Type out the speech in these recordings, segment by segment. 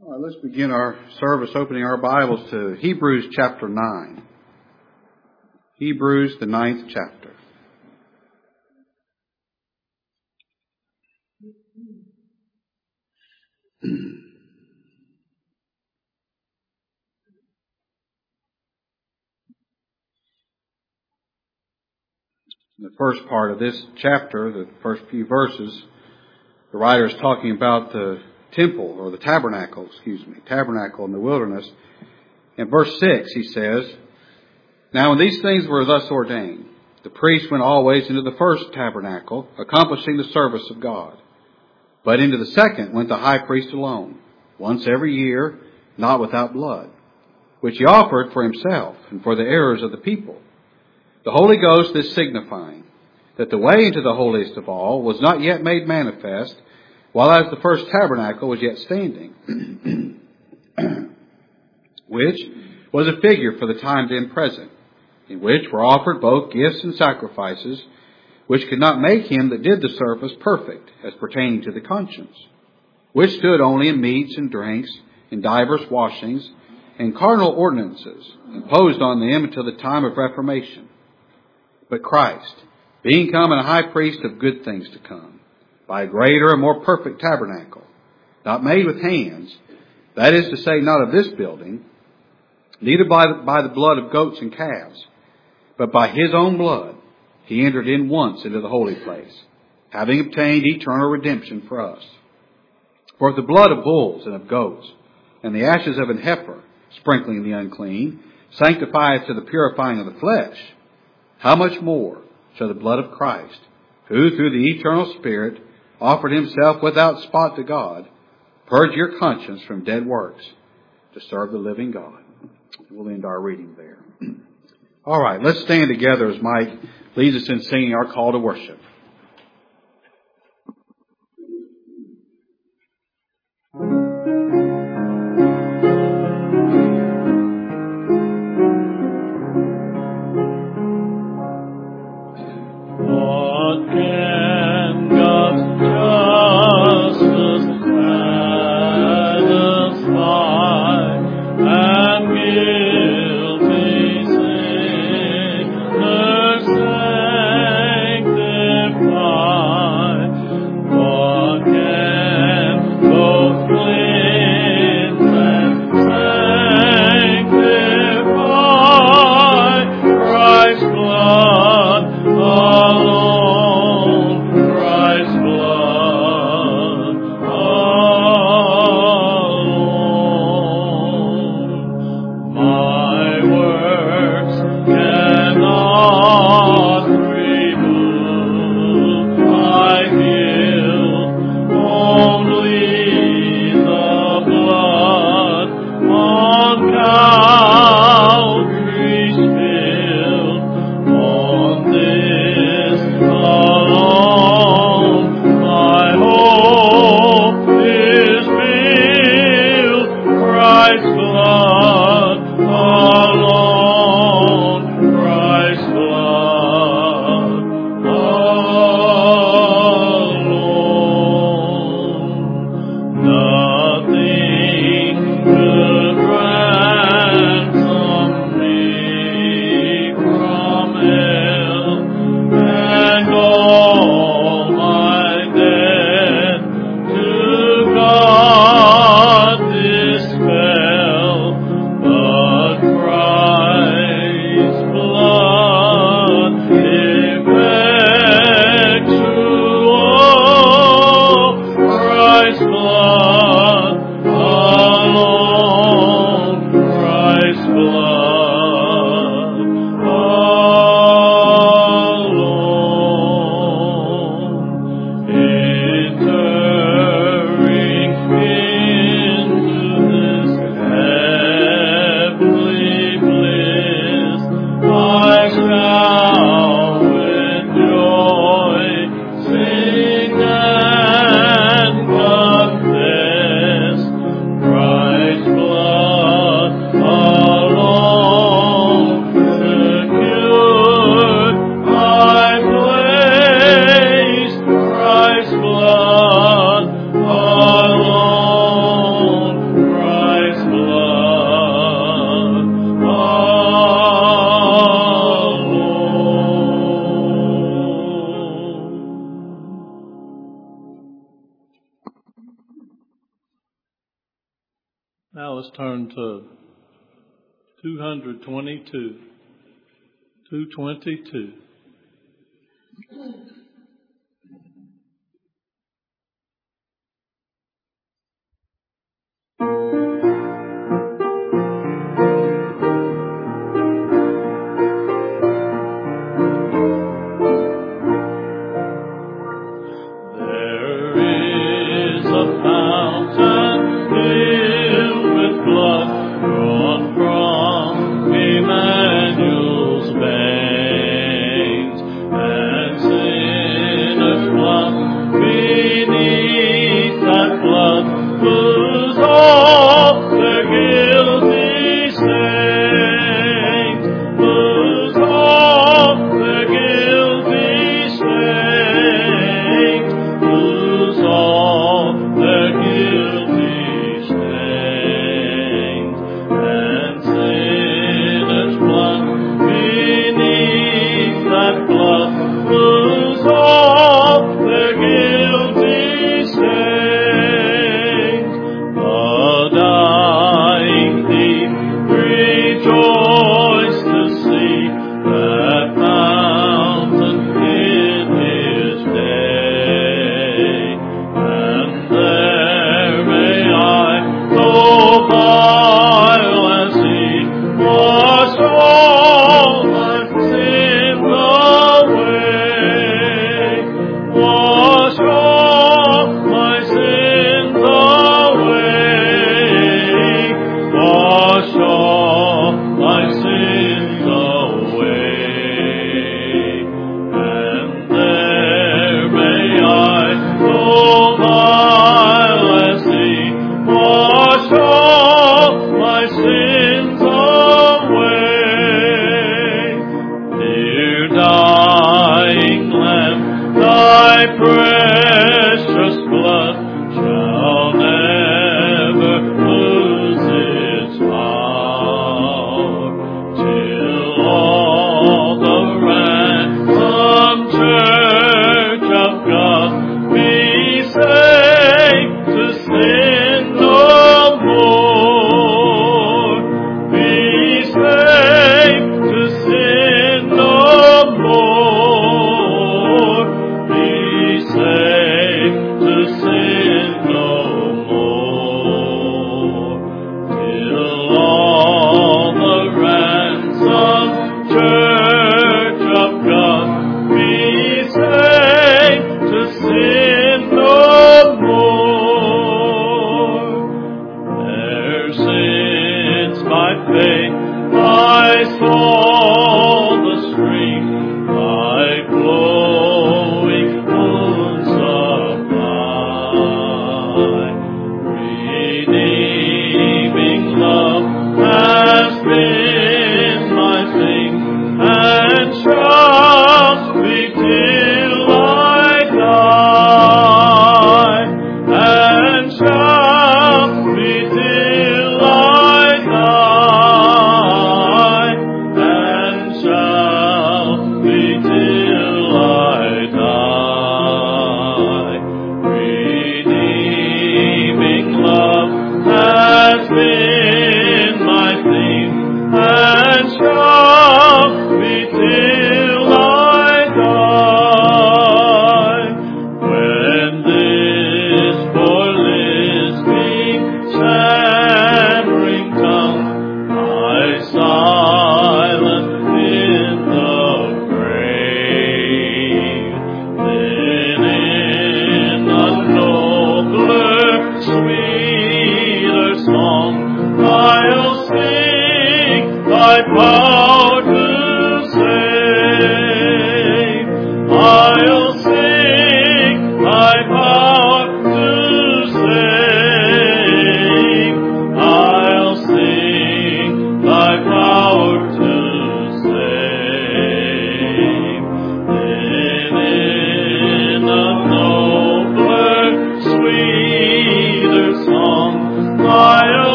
All right, let's begin our service opening our Bibles to Hebrews chapter 9. Hebrews, the 9th chapter. In the first part of this chapter, the first few verses, the writer is talking about the temple, or the tabernacle in the wilderness. In verse 6, he says, "Now when these things were thus ordained, the priest went always into the first tabernacle, accomplishing the service of God. But into the second went the high priest alone, once every year, not without blood, which he offered for himself and for the errors of the people. The Holy Ghost is signifying that the way into the holiest of all was not yet made manifest, while as the first tabernacle was yet standing, which was a figure for the time then present, in which were offered both gifts and sacrifices, which could not make him that did the service perfect, as pertaining to the conscience, which stood only in meats and drinks, in divers washings, and carnal ordinances, imposed on them until the time of Reformation. But Christ, being come a high priest of good things to come, by a greater and more perfect tabernacle, not made with hands, that is to say, not of this building, neither by the blood of goats and calves, but by his own blood, he entered in once into the holy place, having obtained eternal redemption for us. For if the blood of bulls and of goats, and the ashes of an heifer, sprinkling the unclean, sanctifieth to the purifying of the flesh, how much more shall the blood of Christ, who through the eternal Spirit offered himself without spot to God, purge your conscience from dead works to serve the living God." We'll end our reading there. All right, let's stand together as Mike leads us in singing our call to worship. Now let's turn to 222. 222.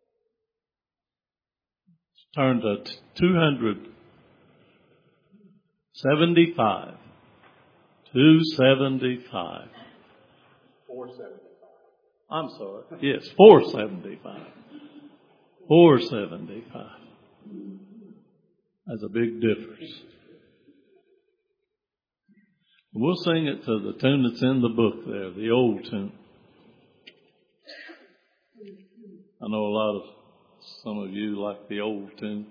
Turn to 200. 75. 275. 475. I'm sorry. Yes, 475. 475. That's a big difference. We'll sing it to the tune that's in the book there, the old tune. I know some of you like the old tune.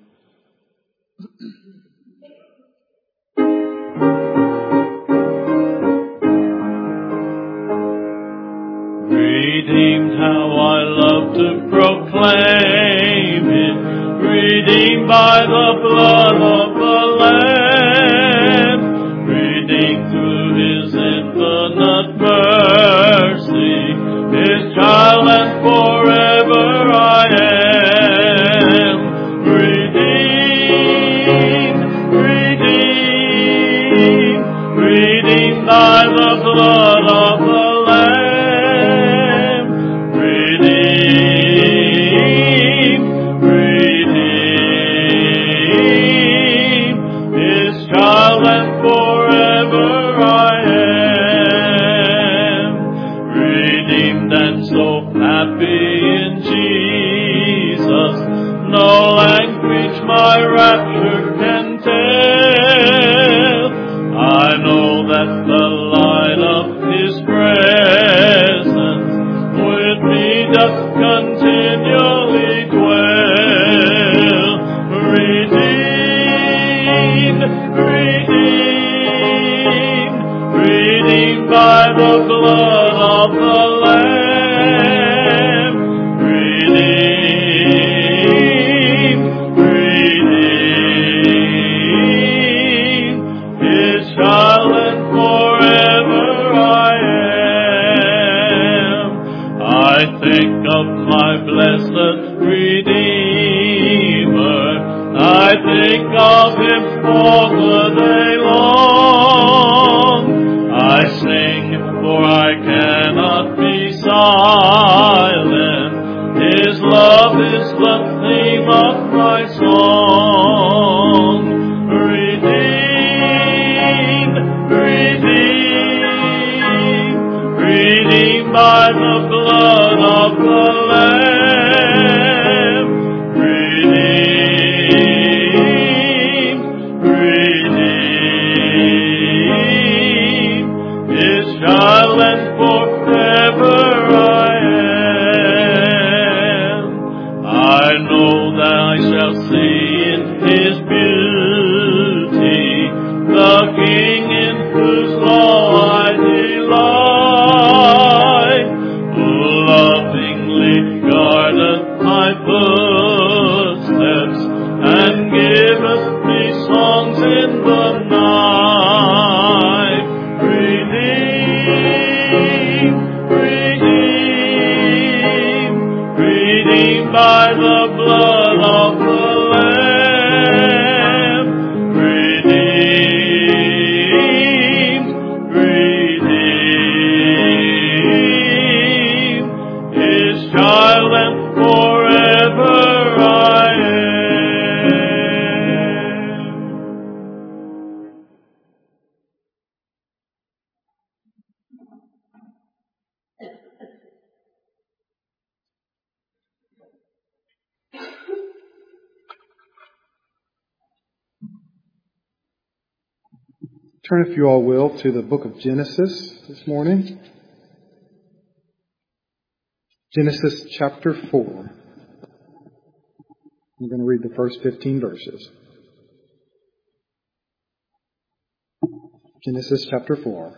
Redeemed, how I love to proclaim it. Redeemed by the blood of the Lamb. Redeemed through His infinite mercy. His child and forever I am. Redeemed, redeemed, redeemed by the blood of the Lamb. Redeemed, redeemed, His child and forever I am. Redeemed and so happy in Jesus, no language my rapture can tell. I know that the light of His presence with me doth continually dwell. Redeemed, redeemed, redeemed by the blood of the Lamb. Redeemed, redeemed, His child and forever I am. I think of my blessed Redeemer. I think of Him all the day long. I sing, for I cannot be silent. His love is the theme of my song. Redeemed, redeemed, redeemed by the blood of the Lamb. Redeemed, redeemed, His child and forever I am. I know that I shall see in His beauty the King in whose law I delight, who lovingly guardeth my footsteps and giveth me songs in the night. Redeemed, redeemed, redeemed by the blood of the Lamb. Redeemed, redeemed, His child and forever I am. Turn, if you all will, to the book of Genesis this morning. Genesis chapter 4. I'm going to read the first 15 verses. Genesis chapter 4.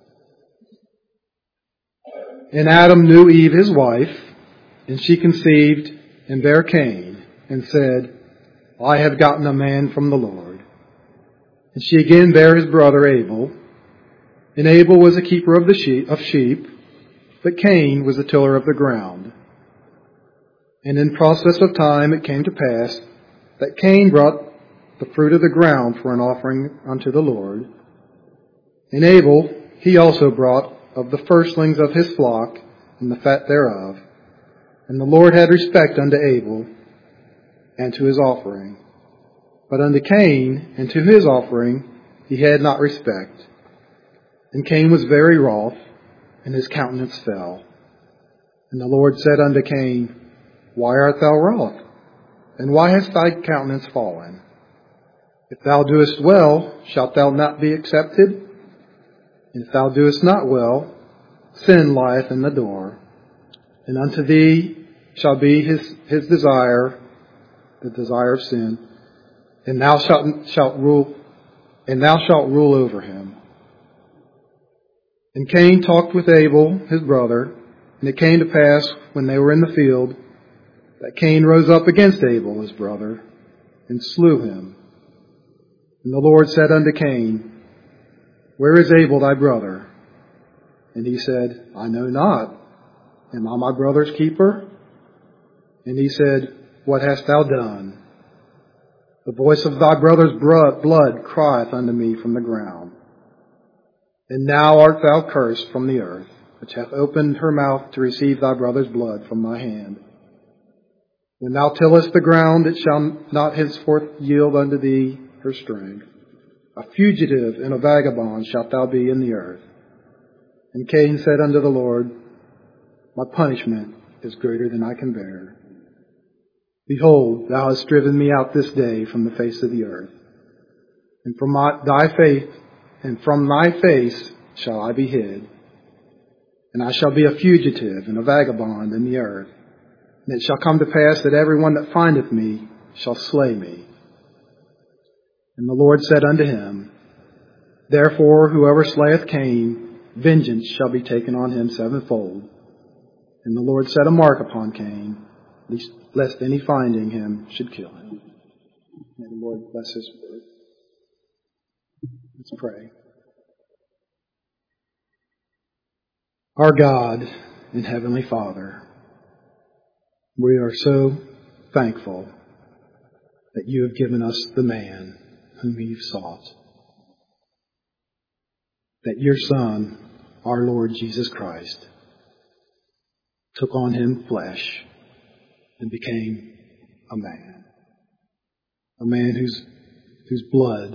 And Adam knew Eve his wife, and she conceived and bare Cain, and said, I have gotten a man from the Lord. And she again bare his brother Abel. And Abel was a keeper of sheep, but Cain was a tiller of the ground. And in process of time it came to pass that Cain brought the fruit of the ground for an offering unto the Lord. And Abel, he also brought of the firstlings of his flock and the fat thereof. And the Lord had respect unto Abel and to his offering. But unto Cain and to his offering he had not respect. And Cain was very wroth, and his countenance fell. And the Lord said unto Cain, Why art thou wroth? And why hast thy countenance fallen? If thou doest well, shalt thou not be accepted? And if thou doest not well, sin lieth in the door. And unto thee shall be his desire, the desire of sin, and thou shalt rule over him. And Cain talked with Abel, his brother, and it came to pass, when they were in the field, that Cain rose up against Abel, his brother, and slew him. And the Lord said unto Cain, Where is Abel thy brother? And he said, I know not. Am I my brother's keeper? And he said, What hast thou done? The voice of thy brother's blood crieth unto me from the ground. And now art thou cursed from the earth, which hath opened her mouth to receive thy brother's blood from thy hand. When thou tillest the ground, it shall not henceforth yield unto thee her strength. A fugitive and a vagabond shalt thou be in the earth. And Cain said unto the Lord, My punishment is greater than I can bear. Behold, thou hast driven me out this day from the face of the earth. And from thy face shall I be hid. And I shall be a fugitive and a vagabond in the earth. And it shall come to pass that every one that findeth me shall slay me. And the Lord said unto him, Therefore whoever slayeth Cain, vengeance shall be taken on him sevenfold. And the Lord set a mark upon Cain, lest any finding him should kill him. May the Lord bless his word. Let's pray. Our God and Heavenly Father, we are so thankful that you have given us the man whom you've sought. That your Son, our Lord Jesus Christ, took on him flesh and became a man. A man whose blood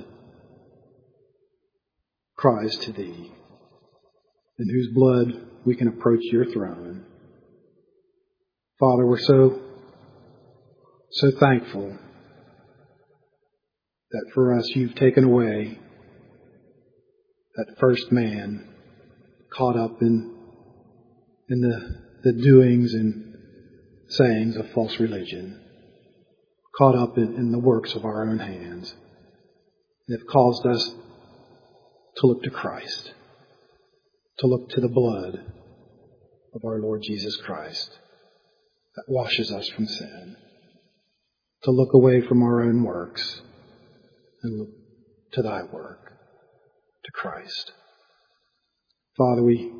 cries to thee, in whose blood we can approach your throne. Father, we're so thankful that for us you've taken away that first man caught up in the doings and sayings of false religion, caught up in the works of our own hands, and have caused us to look to Christ, to look to the blood of our Lord Jesus Christ that washes us from sin, to look away from our own works and look to thy work, to Christ. Father,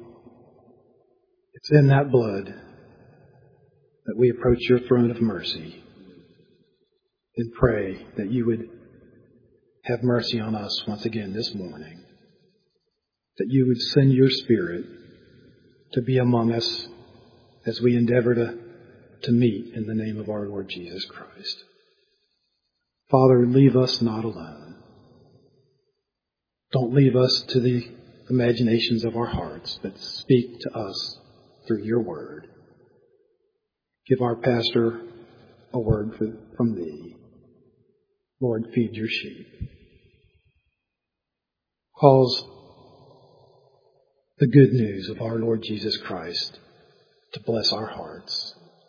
it's in that blood that we approach your throne of mercy and pray that you would have mercy on us once again this morning, that you would send your Spirit to be among us as we endeavor to meet in the name of our Lord Jesus Christ. Father, leave us not alone. Don't leave us to the imaginations of our hearts, but speak to us through your word. Give our pastor a word from thee. Lord, feed your sheep. Cause the good news of our Lord Jesus Christ to bless our hearts.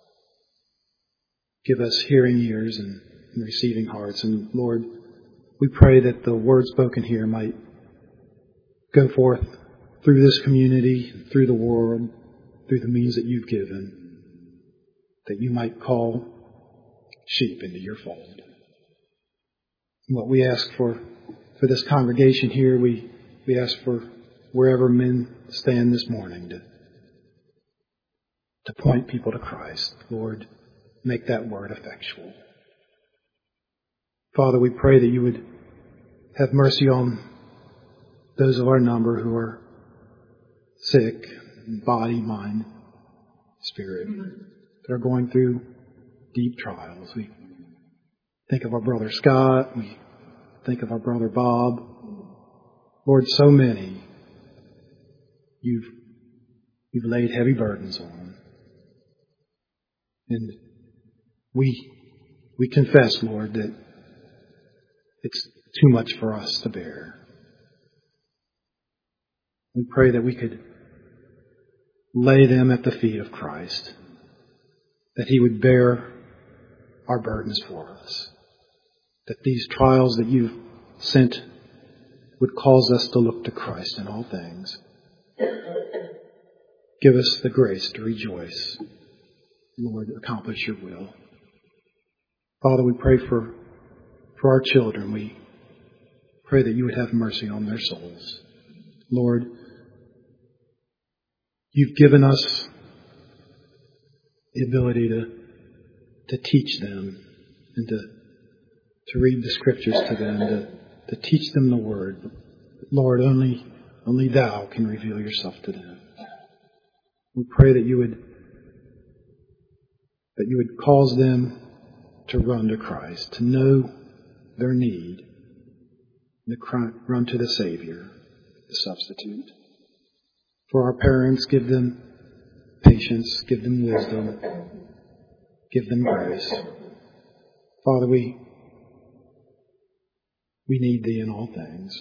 Give us hearing ears and receiving hearts. And Lord, we pray that the word spoken here might go forth through this community, through the world, through the means that you've given, that you might call sheep into your fold. And what we ask for this congregation here, we ask for wherever men stand this morning to point people to Christ. Lord, make that word effectual. Father, we pray that you would have mercy on those of our number who are sick, in body, mind, spirit, that are going through deep trials. We think of our brother Scott. We think of our brother Bob. Lord, so many you've laid heavy burdens on. And we confess, Lord, that it's too much for us to bear. We pray that we could lay them at the feet of Christ, that He would bear our burdens for us, that these trials that you've sent would cause us to look to Christ in all things. Give us the grace to rejoice. Lord, accomplish your will. Father, we pray for our children. We pray that you would have mercy on their souls. Lord, you've given us the ability to teach them and to read the Scriptures to them, to teach them the Word. Lord, only Thou can reveal yourself to them. We pray that you would cause them to run to Christ, to know their need, and to run to the Savior, the substitute. For our parents, give them patience, give them wisdom, give them grace. Father, we need Thee in all things.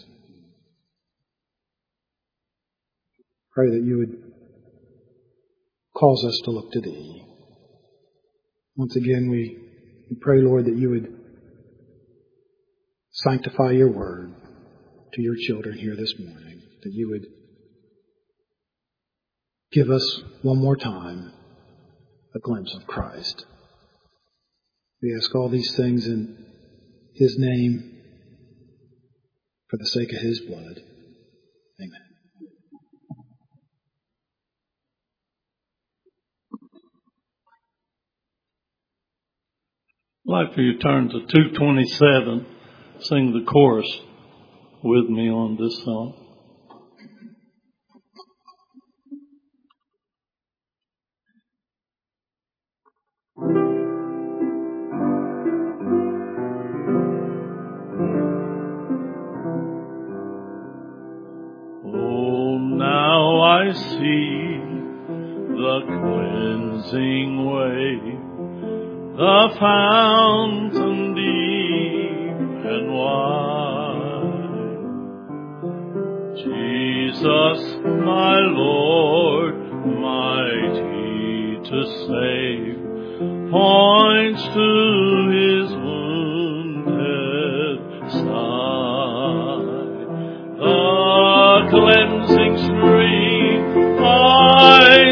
Pray that you would cause us to look to Thee. Once again, we pray, Lord, that you would sanctify your word to your children here this morning, that you would give us one more time a glimpse of Christ. We ask all these things in His name for the sake of His blood. Amen. I'd like for you to turn to 227, sing the chorus with me on this song. Oh, now I see the cleansing way, the fountain deep and wide. Jesus, my Lord, mighty to save, points to His wounded side. The cleansing stream I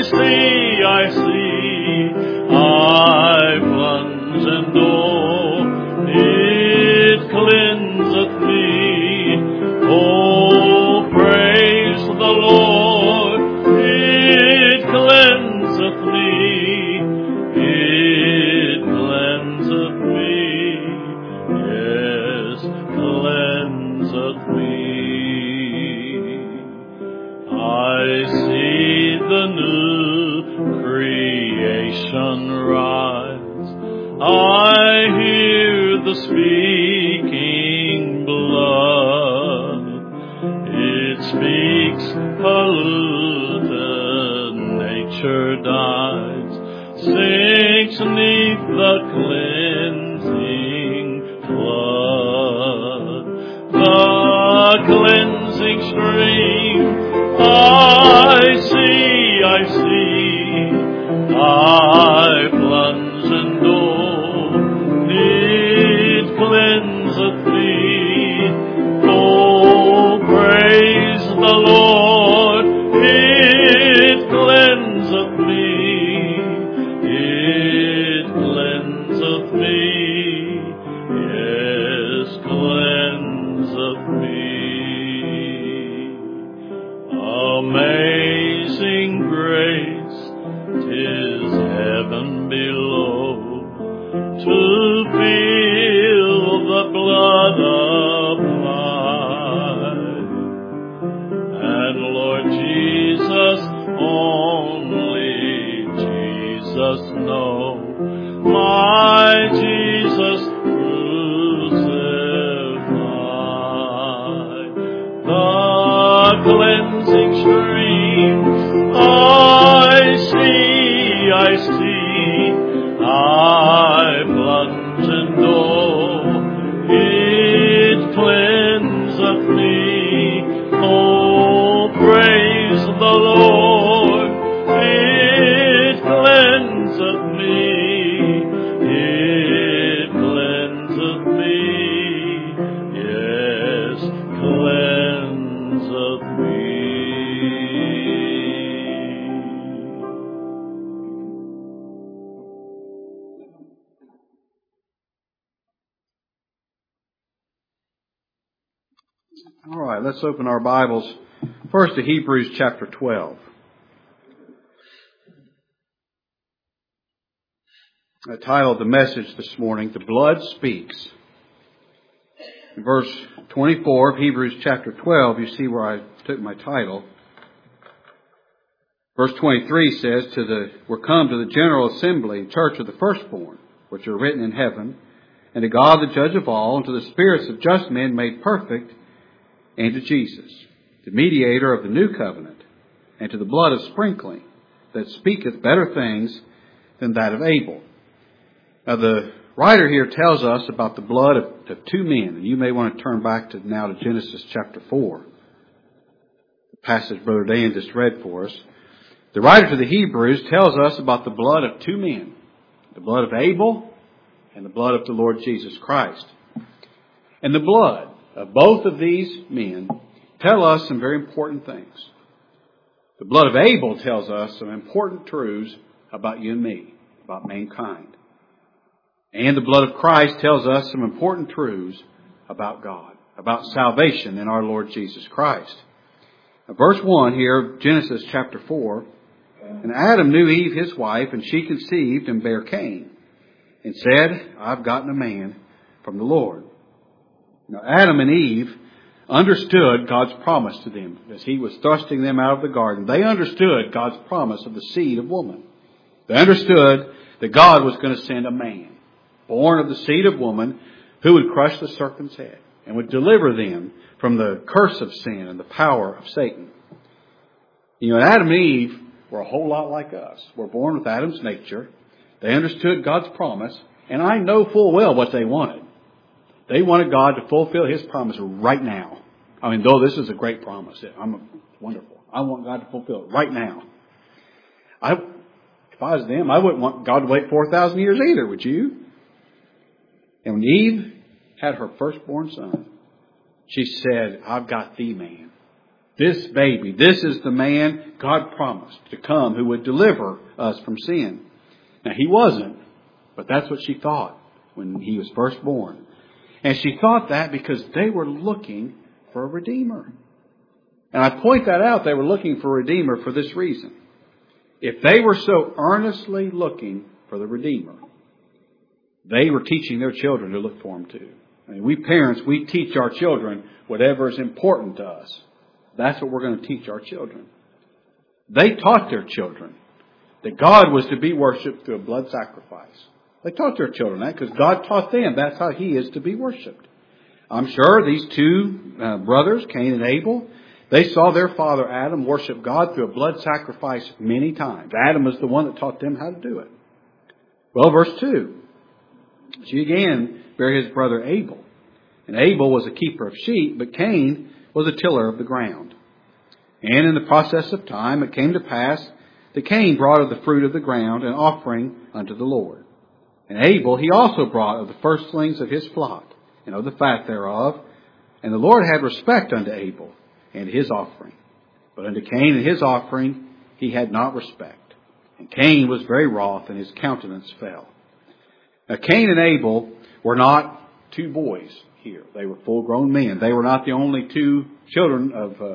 see, I plunge and oh, it cleanseth me. Oh, praise the Lord, it cleanseth me, it cleanseth me, yes, cleanseth me. I see the new creation rise. I hear the speaking blood. It speaks, polluted nature dies, sinks neath the cleansing flood. The cleansing stream I see, I plunge and oh, it cleanseth me. Oh, praise the Lord, it cleanseth me, it cleanseth me, yes, cleanseth me. Amazing grace, 'tis heaven below, to feel the blood applied. And Lord Jesus, only Jesus know, my Jesus crucified. The cleansing stream. I see, I plunge and know it cleanseth me. Oh, praise the Lord, it cleanseth me, it cleanseth me, yes, cleanseth me. All right, let's open our Bibles first to Hebrews chapter 12. I titled the message this morning, The Blood Speaks. In verse 24 of Hebrews chapter 12, you see where I took my title. Verse 23 says, We're come to the general assembly and church of the firstborn, which are written in heaven, and to God the judge of all, and to the spirits of just men made perfect, and to Jesus, the mediator of the new covenant, and to the blood of sprinkling, that speaketh better things than that of Abel. Now the writer here tells us about the blood of two men, and you may want to turn back now to Genesis chapter 4, the passage Brother Dan just read for us. The writer to the Hebrews tells us about the blood of two men, the blood of Abel and the blood of the Lord Jesus Christ. And the blood of both of these men tell us some very important things. The blood of Abel tells us some important truths about you and me, about mankind. And the blood of Christ tells us some important truths about God, about salvation in our Lord Jesus Christ. Now, verse 1 here, Genesis chapter 4, And Adam knew Eve his wife, and she conceived and bare Cain, and said, I've gotten a man from the Lord. Now, Adam and Eve understood God's promise to them as He was thrusting them out of the garden. They understood God's promise of the seed of woman. They understood that God was going to send a man, born of the seed of woman, who would crush the serpent's head and would deliver them from the curse of sin and the power of Satan. You know, Adam and Eve were a whole lot like us. We're born with Adam's nature. They understood God's promise, and I know full well what they wanted. They wanted God to fulfill His promise right now. I mean, though this is a great promise. It's wonderful. I want God to fulfill it right now. If I was them, I wouldn't want God to wait 4,000 years either, would you? And when Eve had her firstborn son, she said, I've got the man. This baby, this is the man God promised to come who would deliver us from sin. Now, he wasn't, but that's what she thought when he was first born. And she thought that because they were looking for a Redeemer. And I point that out, they were looking for a Redeemer for this reason. If they were so earnestly looking for the Redeemer, they were teaching their children to look for Him too. I mean, we parents, we teach our children whatever is important to us. That's what we're going to teach our children. They taught their children that God was to be worshipped through a blood sacrifice. They taught their children that because God taught them that's how He is to be worshipped. I'm sure these two brothers, Cain and Abel, they saw their father Adam worship God through a blood sacrifice many times. Adam was the one that taught them how to do it. Well, verse 2. She again bare his brother Abel. And Abel was a keeper of sheep, but Cain was a tiller of the ground. And in the process of time it came to pass that Cain brought of the fruit of the ground an offering unto the Lord. And Abel he also brought of the firstlings of his flock, and of the fat thereof. And the Lord had respect unto Abel and his offering. But unto Cain and his offering he had not respect. And Cain was very wroth, and his countenance fell. Now Cain and Abel were not two boys here. They were full-grown men. They were not the only two children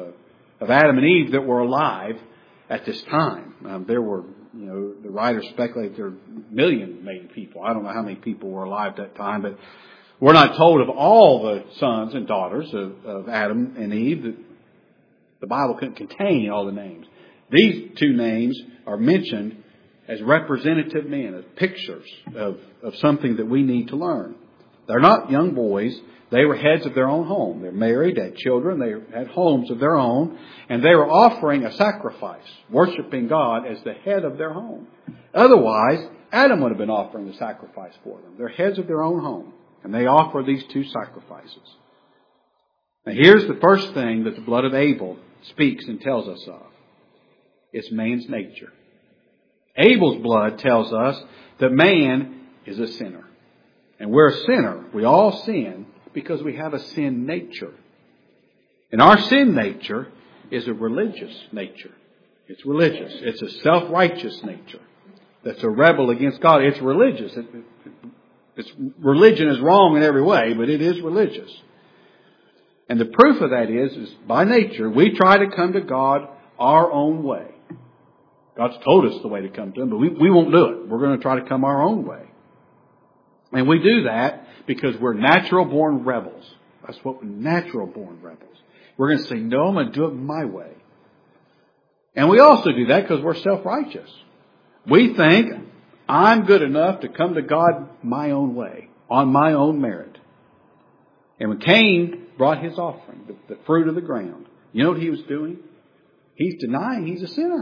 of Adam and Eve that were alive at this time. There were, the writers speculate there were millions, maybe, people. I don't know how many people were alive at that time, but we're not told of all the sons and daughters of Adam and Eve. That the Bible couldn't contain all the names. These two names are mentioned as representative men, as pictures of something that we need to learn. They're not young boys. They were heads of their own home. They're married, they had children, they had homes of their own, and they were offering a sacrifice, worshiping God as the head of their home. Otherwise, Adam would have been offering the sacrifice for them. They're heads of their own home, and they offer these two sacrifices. Now here's the first thing that the blood of Abel speaks and tells us of. It's man's nature. Abel's blood tells us that man is a sinner. And we're a sinner. We all sin because we have a sin nature. And our sin nature is a religious nature. It's religious. It's a self-righteous nature that's a rebel against God. It's religious. Religion is wrong in every way, but it is religious. And the proof of that is by nature, we try to come to God our own way. God's told us the way to come to Him, but we won't do it. We're going to try to come our own way. And we do that because we're natural-born rebels. That's what we're natural-born rebels. We're going to say, no, I'm going to do it my way. And we also do that because we're self-righteous. We think, I'm good enough to come to God my own way, on my own merit. And when Cain brought his offering, the fruit of the ground, you know what he was doing? He's denying he's a sinner.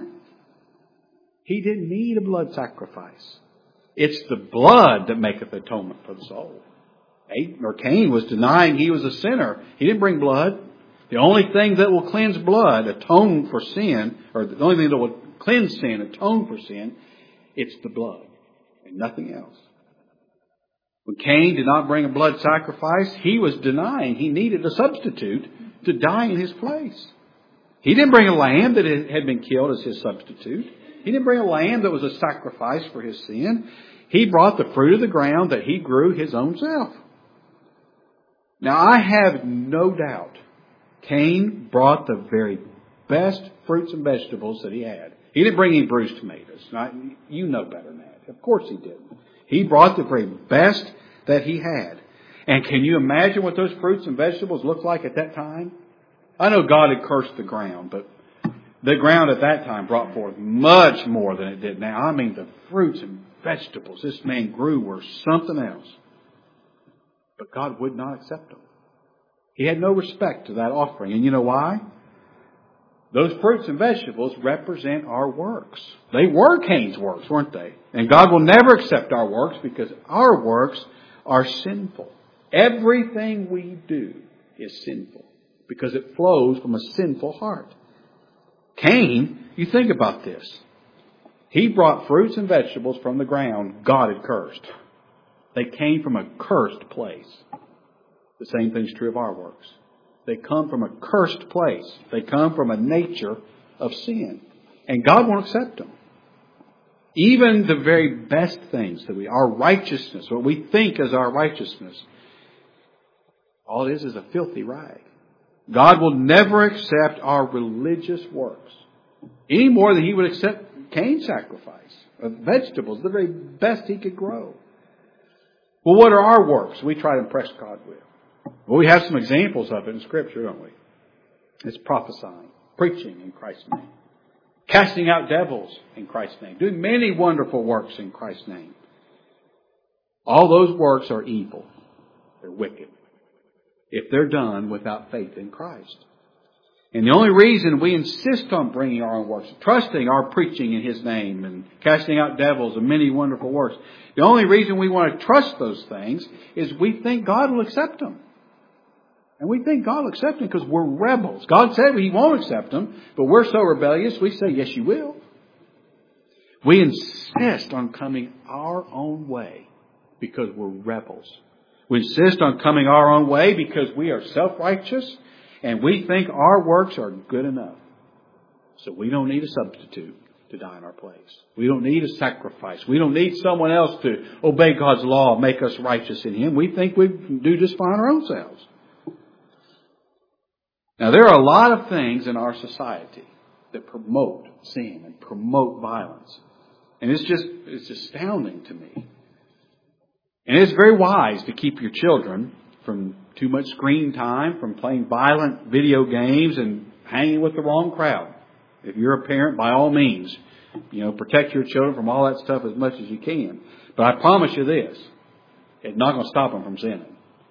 He didn't need a blood sacrifice. It's the blood that maketh atonement for the soul. Cain was denying he was a sinner. He didn't bring blood. The only thing that will cleanse blood, atone for sin, or the only thing that will cleanse sin, atone for sin, it's the blood and nothing else. When Cain did not bring a blood sacrifice, he was denying he needed a substitute to die in his place. He didn't bring a lamb that had been killed as his substitute. He didn't bring a lamb that was a sacrifice for his sin. He brought the fruit of the ground that he grew his own self. Now, I have no doubt Cain brought the very best fruits and vegetables that he had. He didn't bring any bruised tomatoes. Now, you know better than that. Of course he didn't. He brought the very best that he had. And can you imagine what those fruits and vegetables looked like at that time? I know God had cursed the ground, but the ground at that time brought forth much more than it did now. I mean, the fruits and vegetables this man grew were something else. But God would not accept them. He had no respect to that offering. And you know why? Those fruits and vegetables represent our works. They were Cain's works, weren't they? And God will never accept our works because our works are sinful. Everything we do is sinful because it flows from a sinful heart. Cain, you think about this. He brought fruits and vegetables from the ground God had cursed. They came from a cursed place. The same thing's true of our works. They come from a cursed place. They come from a nature of sin. And God won't accept them. Even the very best things that our righteousness, what we think is our righteousness, all it is a filthy rag. God will never accept our religious works any more than He would accept Cain's sacrifice of vegetables, the very best he could grow. Well, what are our works we try to impress God with? Well, we have some examples of it in Scripture, don't we? It's prophesying, preaching in Christ's name, casting out devils in Christ's name, doing many wonderful works in Christ's name. All those works are evil. They're wicked if they're done without faith in Christ. And the only reason we insist on bringing our own works, trusting our preaching in His name and casting out devils and many wonderful works, the only reason we want to trust those things is we think God will accept them. And we think God will accept them because we're rebels. God said He won't accept them, but we're so rebellious, we say, yes, you will. We insist on coming our own way because we're rebels. We insist on coming our own way because we are self-righteous and we think our works are good enough. So we don't need a substitute to die in our place. We don't need a sacrifice. We don't need someone else to obey God's law, make us righteous in Him. We think we can do just fine our own selves. Now, there are a lot of things in our society that promote sin and promote violence. And it's astounding to me. And it's very wise to keep your children from too much screen time, from playing violent video games and hanging with the wrong crowd. If you're a parent, by all means, protect your children from all that stuff as much as you can. But I promise you this, it's not going to stop them from sinning.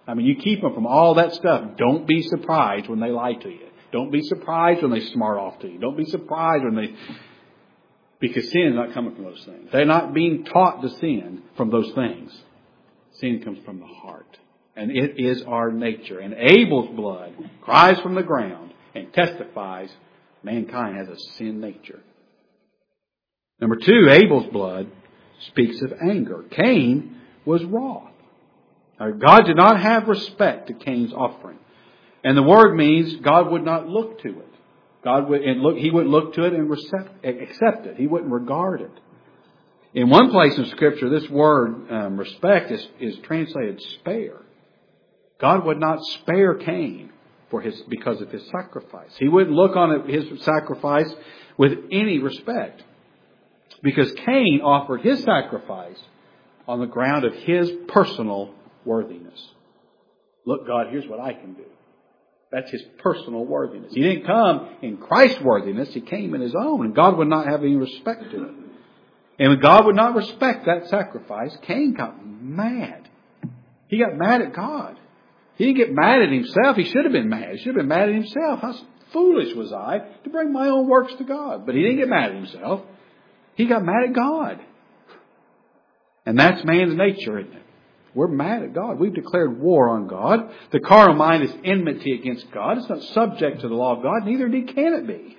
I mean, you keep them from all that stuff. Don't be surprised when they lie to you. Don't be surprised when they smart off to you. Don't be surprised when they... Because sin is not coming from those things. They're not being taught to sin from those things. Sin comes from the heart. And it is our nature. And Abel's blood cries from the ground and testifies mankind has a sin nature. Number 2, Abel's blood speaks of anger. Cain was wroth. God did not have respect to Cain's offering. And the word means God would not look to it. He wouldn't look to it and accept it. He wouldn't regard it. In one place in Scripture, this word respect is translated spare. God would not spare Cain because of his sacrifice. He wouldn't look on his sacrifice with any respect. Because Cain offered his sacrifice on the ground of his personal worthiness. Look, God, here's what I can do. That's his personal worthiness. He didn't come in Christ's worthiness. He came in his own. And God would not have any respect to it. And when God would not respect that sacrifice, Cain got mad. He got mad at God. He didn't get mad at himself. He should have been mad. He should have been mad at himself. How foolish was I to bring my own works to God? But he didn't get mad at himself. He got mad at God. And that's man's nature, isn't it? We're mad at God. We've declared war on God. The carnal mind is enmity against God. It's not subject to the law of God. Neither indeed can it be.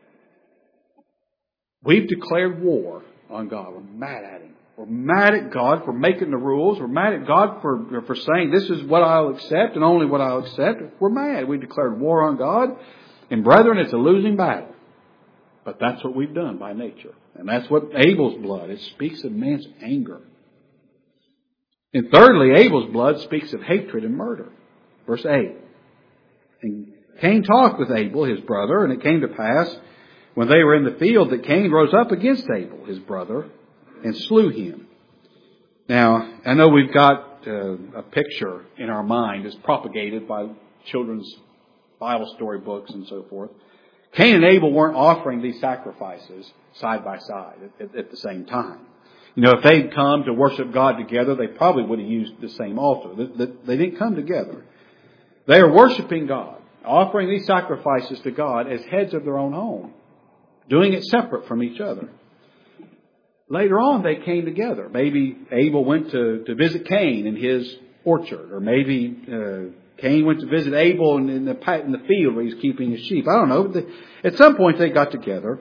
We've declared war on God. We're mad at Him. We're mad at God for making the rules. We're mad at God for saying this is what I'll accept and only what I'll accept. We're mad. We've declared war on God. And brethren, it's a losing battle. But that's what we've done by nature. And that's what Abel's blood. It speaks of man's anger. And thirdly, Abel's blood speaks of hatred and murder. Verse 8. And Cain talked with Abel, his brother, and it came to pass, when they were in the field, that Cain rose up against Abel, his brother, and slew him. Now, I know we've got a picture in our mind that's propagated by children's Bible story books and so forth. Cain and Abel weren't offering these sacrifices side by side at the same time. You know, if they'd come to worship God together, they probably would have used the same altar. They didn't come together. They are worshiping God, offering these sacrifices to God as heads of their own home, doing it separate from each other. Later on, they came together. Maybe Abel went to visit Cain in his orchard, or maybe Cain went to visit Abel in the field where he's keeping his sheep. I don't know. But at some point, they got together.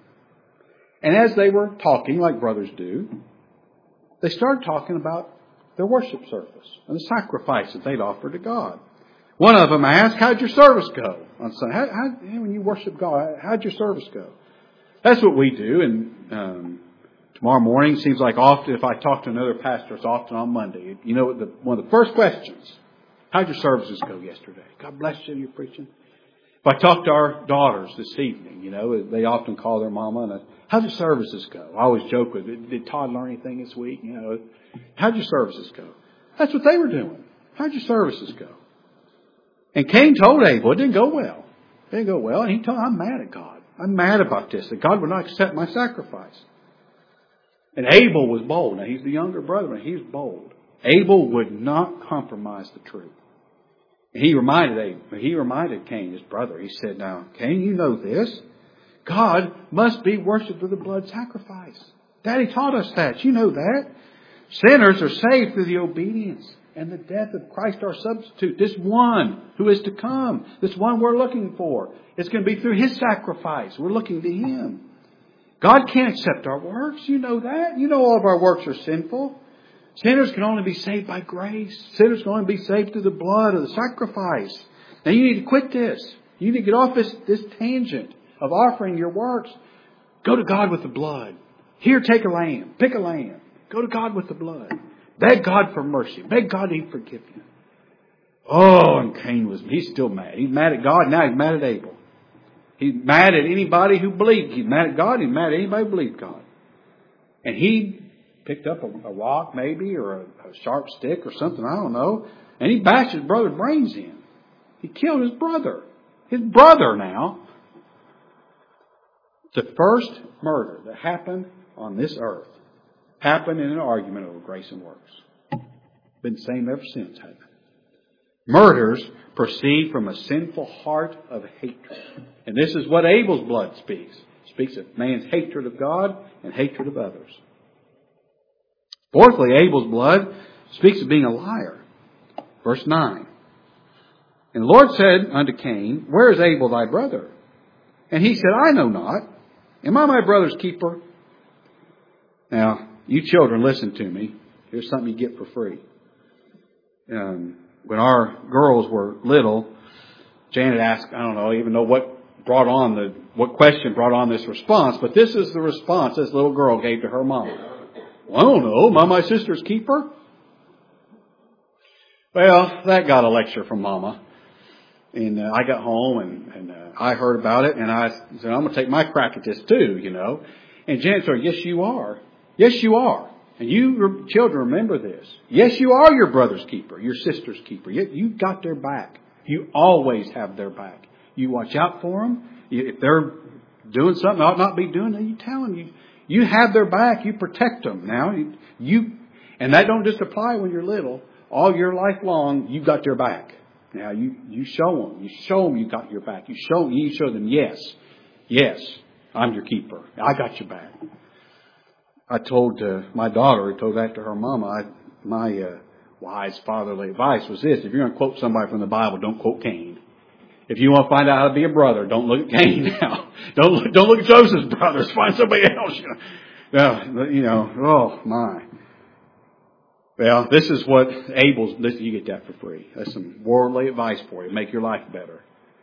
And as they were talking, like brothers do, they started talking about their worship service and the sacrifice that they'd offered to God. One of them asked, how'd your service go on Sunday? When you worship God, how'd your service go? That's what we do. And tomorrow morning, seems like often, if I talk to another pastor, it's often on Monday. You know, one of the first questions, how'd your services go yesterday? God bless you, you're preaching. If I talk to our daughters this evening, you know, they often call their mama and how'd your services go? I always joke with it. Did Todd learn anything this week? You know, how'd your services go? That's what they were doing. How'd your services go? And Cain told Abel, it didn't go well. It didn't go well. And he told him, I'm mad at God. I'm mad about this, that God would not accept my sacrifice. And Abel was bold. Now, he's the younger brother, and he's bold. Abel would not compromise the truth. And he reminded Cain, his brother, he said, now, Cain, you know this. God must be worshipped with a blood sacrifice. Daddy taught us that. You know that. Sinners are saved through the obedience and the death of Christ our substitute. This one who is to come. This one we're looking for. It's going to be through His sacrifice. We're looking to Him. God can't accept our works. You know that. You know all of our works are sinful. Sinners can only be saved by grace. Sinners can only be saved through the blood of the sacrifice. Now you need to quit this. You need to get off this tangent of offering your works. Go to God with the blood. Here, take a lamb. Pick a lamb. Go to God with the blood. Beg God for mercy. Beg God He'd forgive you. Oh, and Cain he's still mad. He's mad at God. Now he's mad at Abel. He's mad at anybody who believed. He's mad at God. He's mad at anybody who believed God. And he picked up a rock maybe, or a sharp stick or something, I don't know. And he bashed his brother's brains in. He killed his brother. His brother now. The first murder that happened on this earth happened in an argument over grace and works. Been the same ever since, hasn't it? Murders proceed from a sinful heart of hatred. And this is what Abel's blood speaks. It speaks of man's hatred of God and hatred of others. Fourthly, Abel's blood speaks of being a liar. Verse 9. And the Lord said unto Cain, Where is Abel thy brother? And he said, I know not. Am I my brother's keeper? Now, you children, listen to me. Here's something you get for free. When our girls were little, Janet asked, I don't know, even know what question brought on this response, but this is the response this little girl gave to her mom. Well, I don't know. Am I my sister's keeper? Well, that got a lecture from Mama. And I got home and I heard about it and I said, I'm going to take my crack at this too, you know. And Janet said, yes, you are. Yes, you are. And you children, remember this. Yes, you are your brother's keeper, your sister's keeper. You got their back. You always have their back. You watch out for them. If they're doing something they ought not be doing, you tell them. You have their back. You protect them. Now, and that don't just apply when you're little. All your life long, you got their back. Now, you show them. You show them you got your back. You show them, yes, I'm your keeper. I got your back. I told my daughter, I told that to her mama, my wise fatherly advice was this: if you're going to quote somebody from the Bible, don't quote Cain. If you want to find out how to be a brother, don't look at Cain now. Don't look at Joseph's brothers. Find somebody else. Oh my. Well, this is what Abel's. You get that for free. That's some worldly advice for you. Make your life better.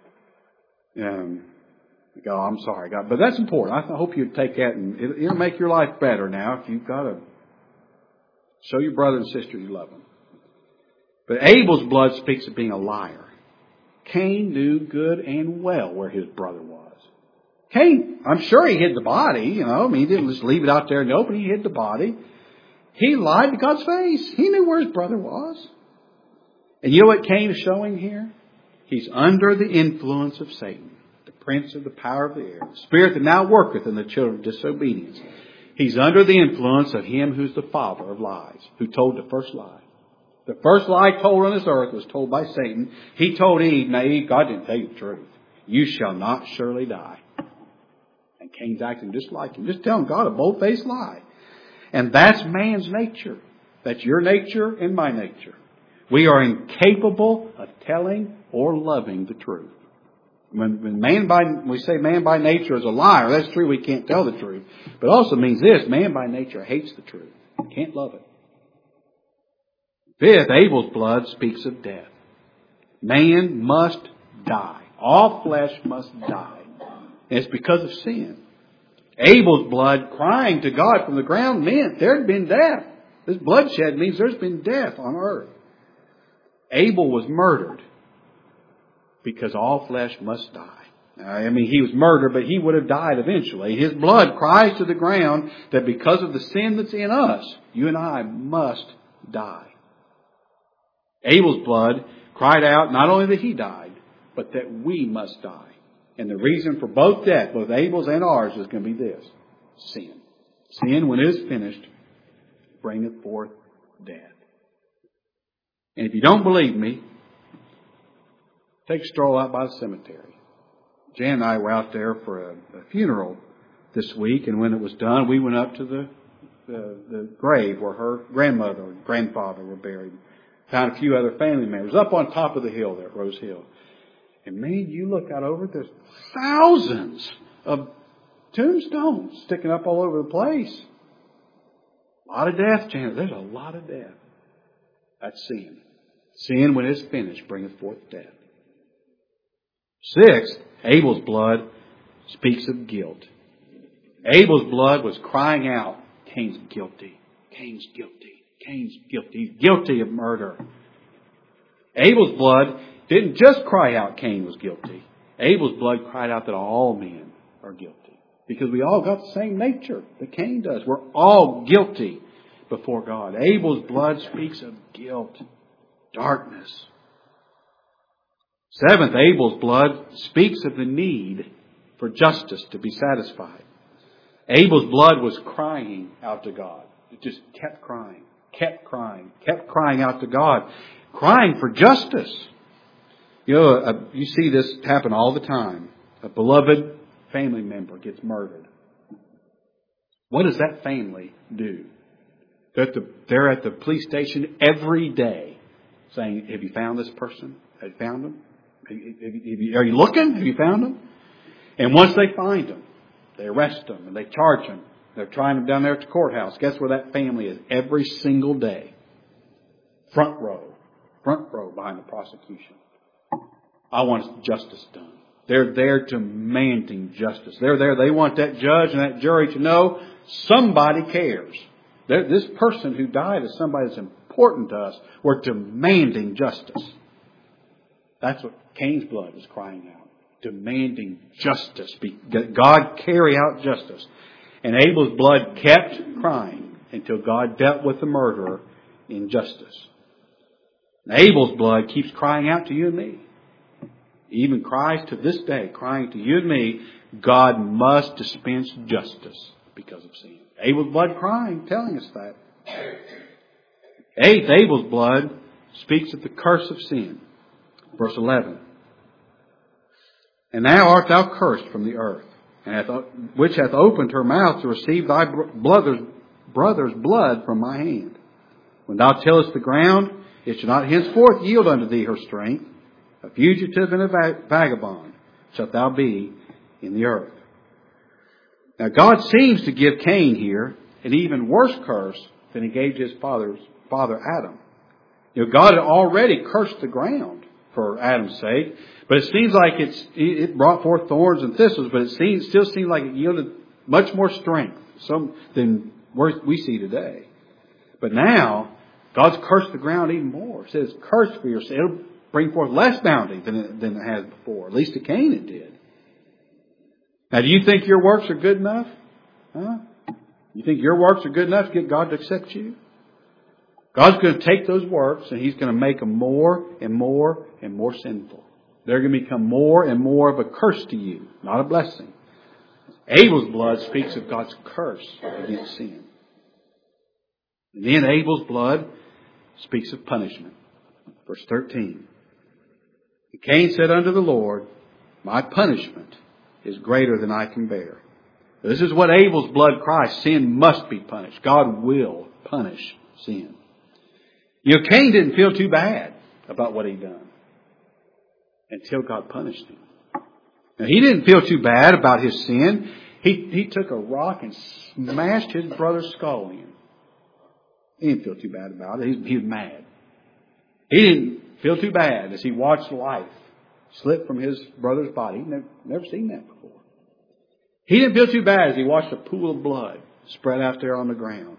God, I'm sorry, God, but that's important. I hope you'd take that and it'll make your life better. Now, if you've got to show your brother and sister you love them. But Abel's blood speaks of being a liar. Cain knew good and well where his brother was. Cain, I'm sure he hid the body. He didn't just leave it out there in the open. He hid the body. He lied to God's face. He knew where his brother was. And you know what Cain is showing here? He's under the influence of Satan, the prince of the power of the air, the spirit that now worketh in the children of disobedience. He's under the influence of him who's the father of lies, who told the first lie. The first lie told on this earth was told by Satan. He told Eve, now Eve, God didn't tell you the truth. You shall not surely die. And Cain's acting just like him, just telling God a bold-faced lie. And that's man's nature. That's your nature and my nature. We are incapable of telling or loving the truth. When we say man by nature is a liar, that's true, we can't tell the truth. But it also means this: man by nature hates the truth. Can't love it. Fifth, Abel's blood speaks of death. Man must die. All flesh must die. And it's because of sin. Abel's blood crying to God from the ground meant there had been death. This bloodshed means there's been death on earth. Abel was murdered because all flesh must die. He was murdered, but he would have died eventually. His blood cries to the ground that because of the sin that's in us, you and I must die. Abel's blood cried out not only that he died, but that we must die. And the reason for both death, both Abel's and ours, is going to be this: sin. Sin, when it is finished, bringeth forth death. And if you don't believe me, take a stroll out by the cemetery. Jan and I were out there for a funeral this week, and when it was done, we went up to the grave where her grandmother and grandfather were buried. Found a few other family members up on top of the hill there at Rose Hill. And man, you look out over it, there's thousands of tombstones sticking up all over the place. A lot of death, Janet. There's a lot of death. That's sin. Sin, when it's finished, bringeth forth death. Sixth, Abel's blood speaks of guilt. Abel's blood was crying out, Cain's guilty. Cain's guilty. Cain's guilty. He's guilty of murder. Abel's blood didn't just cry out Cain was guilty. Abel's blood cried out that all men are guilty. Because we all got the same nature that Cain does. We're all guilty before God. Abel's blood speaks of guilt, darkness. Seventh, Abel's blood speaks of the need for justice to be satisfied. Abel's blood was crying out to God. It just kept crying out to God, crying for justice. You see this happen all the time. A beloved family member gets murdered. What does that family do? They're at the police station every day saying, have you found this person? Have you found them? Are you looking? Have you found them? And once they find them, they arrest them and they charge them. They're trying them down there at the courthouse. Guess where that family is every single day? Front row behind the prosecution. I want justice done. They're there demanding justice. They're there. They want that judge and that jury to know somebody cares. This person who died is somebody that's important to us. We're demanding justice. That's what Cain's blood is crying out. Demanding justice. God carry out justice. And Abel's blood kept crying until God dealt with the murderer in justice. And Abel's blood keeps crying out to you and me. He even cries to this day, crying to you and me, God must dispense justice because of sin. Abel's blood crying, telling us that. Abel's blood speaks of the curse of sin. Verse 11. And now art thou cursed from the earth, which hath opened her mouth to receive thy brother's blood from my hand. When thou tillest the ground, it shall not henceforth yield unto thee her strength. A fugitive and a vagabond shalt thou be in the earth. Now God seems to give Cain here an even worse curse than he gave his father Adam. God had already cursed the ground for Adam's sake, but it seems like it brought forth thorns and thistles, but it still seems like it yielded much more strength than we see today. But now God's cursed the ground even more. It says, "Curse for your sin." It'll bring forth less bounty than it has before. At least to Cain it did. Now, do you think your works are good enough? Huh? You think your works are good enough to get God to accept you? God's going to take those works and He's going to make them more and more and more sinful. They're going to become more and more of a curse to you, not a blessing. Abel's blood speaks of God's curse against sin. And then Abel's blood speaks of punishment. Verse 13. And Cain said unto the Lord, my punishment is greater than I can bear. This is what Abel's blood cries. Sin must be punished. God will punish sin. Cain didn't feel too bad about what he'd done until God punished him. Now, he didn't feel too bad about his sin. He took a rock and smashed his brother's skull in. He didn't feel too bad about it. He was mad. He didn't feel too bad as he watched life slip from his brother's body. He'd never seen that before. He didn't feel too bad as he watched a pool of blood spread out there on the ground.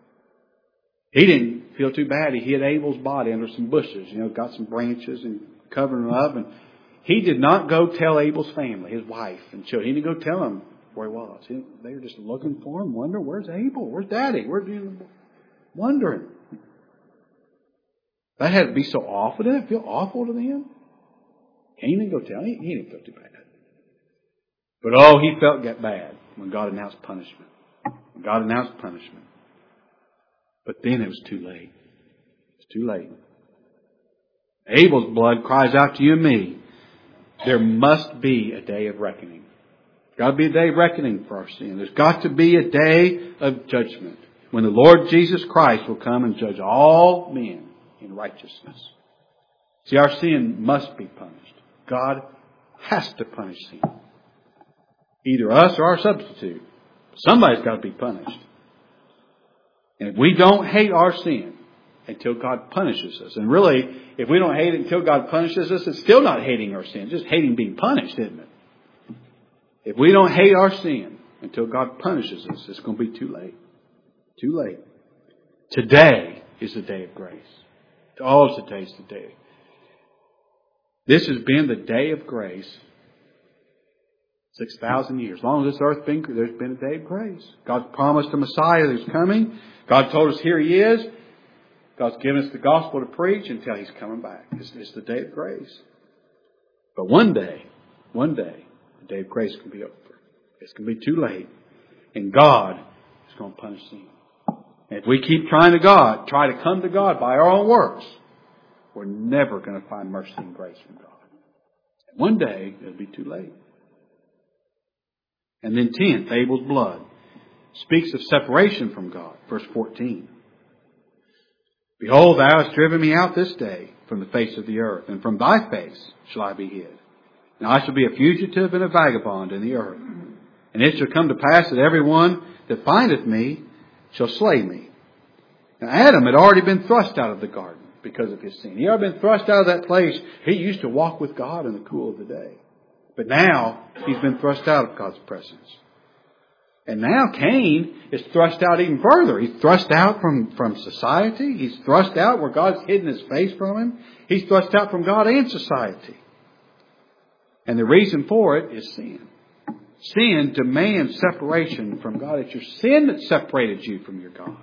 He didn't feel too bad. He hid Abel's body under some bushes, got some branches and covered him up. And he did not go tell Abel's family, his wife and children. He didn't go tell them where he was. They were just looking for him, wondering, where's Abel? Where's Daddy? Wondering. That had to be so awful. Didn't it feel awful to them? Cain didn't go tell him. He didn't feel too bad. But he felt bad when God announced punishment. God announced punishment. But then it was too late. It's too late. Abel's blood cries out to you and me. There must be a day of reckoning. There's got to be a day of reckoning for our sin. There's got to be a day of judgment when the Lord Jesus Christ will come and judge all men in righteousness. See, our sin must be punished. God has to punish sin. Either us or our substitute. Somebody's got to be punished. And if we don't hate our sin until God punishes us, and really, if we don't hate it until God punishes us, it's still not hating our sin. It's just hating being punished, isn't it? If we don't hate our sin until God punishes us, it's going to be too late. Too late. Today is the day of grace. All today's the day. This has been the day of grace 6,000 years. As long as this earth been, there's been a day of grace. God's promised a Messiah who's coming. God told us here He is. God's given us the gospel to preach until He's coming back. It's the day of grace. But one day, the day of grace can be over. It's going to be too late. And God is going to punish sin. And if we keep try to come to God by our own works, we're never going to find mercy and grace from God. One day, it'll be too late. And then 10th, Abel's blood speaks of separation from God. Verse 14. Behold, thou hast driven me out this day from the face of the earth, and from thy face shall I be hid. And I shall be a fugitive and a vagabond in the earth. And it shall come to pass that every one that findeth me shall slay me. Now Adam had already been thrust out of the garden because of his sin. He had been thrust out of that place. He used to walk with God in the cool of the day. But now he's been thrust out of God's presence. And now Cain is thrust out even further. He's thrust out from society. He's thrust out where God's hidden his face from him. He's thrust out from God and society. And the reason for it is sin. Sin demands separation from God. It's your sin that separated you from your God.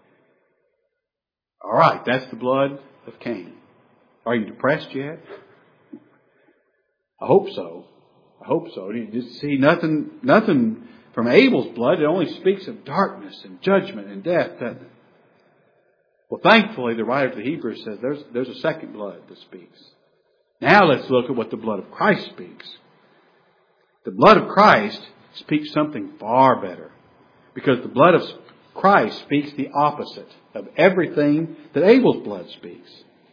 All right, that's the blood of Cain. Are you depressed yet? I hope so. I hope so. You just see nothing from Abel's blood. It only speaks of darkness and judgment and death, doesn't it? Well, thankfully, the writer to the Hebrews says there's a second blood that speaks. Now let's look at what the blood of Christ speaks. The blood of Christ speaks something far better, because the blood of Christ speaks the opposite of everything that Abel's blood speaks.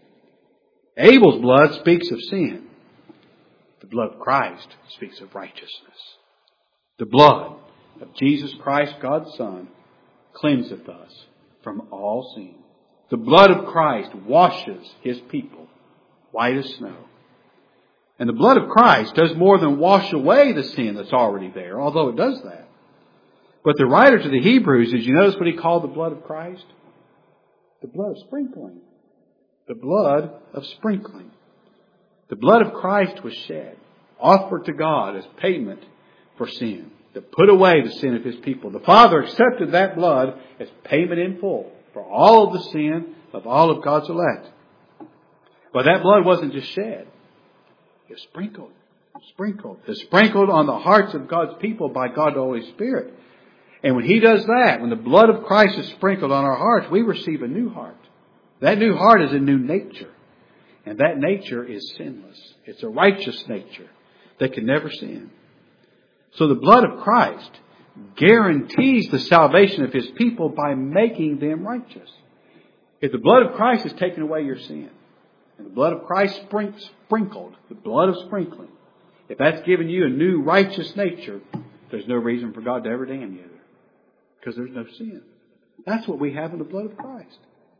Abel's blood speaks of sin. The blood of Christ speaks of righteousness. The blood of Jesus Christ, God's Son, cleanseth us from all sin. The blood of Christ washes His people white as snow. And the blood of Christ does more than wash away the sin that's already there, although it does that. But the writer to the Hebrews, did you notice what he called the blood of Christ? The blood of sprinkling. The blood of sprinkling. The blood of Christ was shed, offered to God as payment for sin, to put away the sin of His people. The Father accepted that blood as payment in full for all of the sin of all of God's elect. But that blood wasn't just shed. It was sprinkled. Sprinkled. It was sprinkled on the hearts of God's people by God the Holy Spirit. And when He does that, when the blood of Christ is sprinkled on our hearts, we receive a new heart. That new heart is a new nature. And that nature is sinless. It's a righteous nature that can never sin. So the blood of Christ guarantees the salvation of His people by making them righteous. If the blood of Christ has taken away your sin, and the blood of Christ sprinkled, the blood of sprinkling, if that's given you a new righteous nature, there's no reason for God to ever damn you. Because there's no sin. That's what we have in the blood of Christ.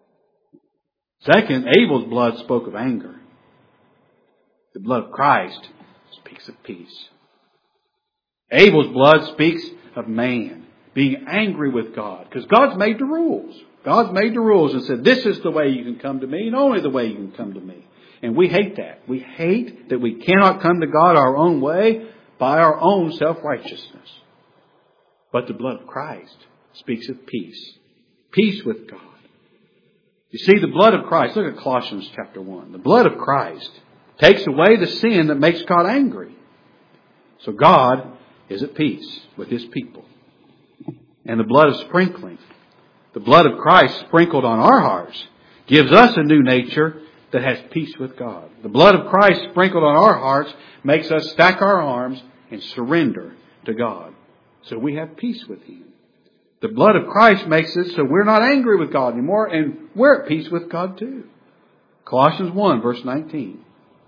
Second, Abel's blood spoke of anger. The blood of Christ speaks of peace. Abel's blood speaks of man being angry with God. Because God's made the rules. God's made the rules and said, this is the way you can come to me and only the way you can come to me. And we hate that. We hate that we cannot come to God our own way by our own self-righteousness. But the blood of Christ speaks of peace. Peace with God. You see, the blood of Christ, look at Colossians chapter 1. The blood of Christ takes away the sin that makes God angry. So God is at peace with His people. And the blood of sprinkling, the blood of Christ sprinkled on our hearts, gives us a new nature that has peace with God. The blood of Christ sprinkled on our hearts makes us stack our arms and surrender to God. So we have peace with Him. The blood of Christ makes it so we're not angry with God anymore, and we're at peace with God too. Colossians 1 verse 19.